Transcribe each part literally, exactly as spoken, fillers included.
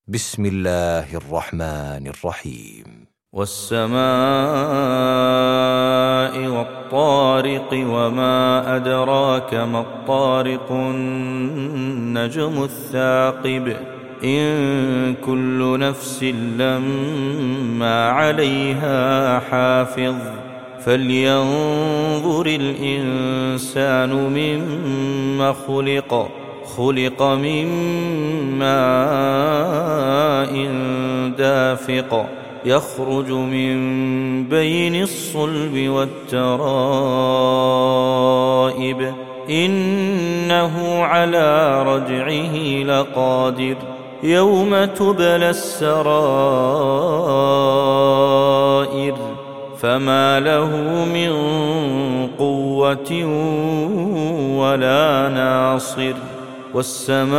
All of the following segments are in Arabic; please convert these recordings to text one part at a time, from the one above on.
بسم الله الرحمن الرحيم. والسماء والطارق وما أدراك ما الطارق النجم الثاقب إن كل نفس لما عليها حافظ فلينظر الإنسان مما خلق خلق من ماء دافق يخرج من بين الصلب والترائب إنه على رجعه لقادر يوم تبلى السرائر فما له من قوة ولا ناصر والسماء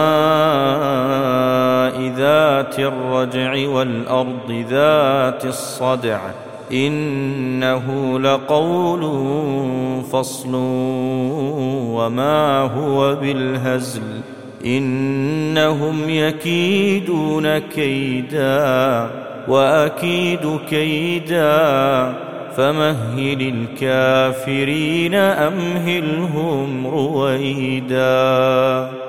ذات الرجع والأرض ذات الصدع إنه لقول فصل وما هو بالهزل إنهم يكيدون كيدا وأكيد كيدا فمهل الكافرين أمهلهم رويدا.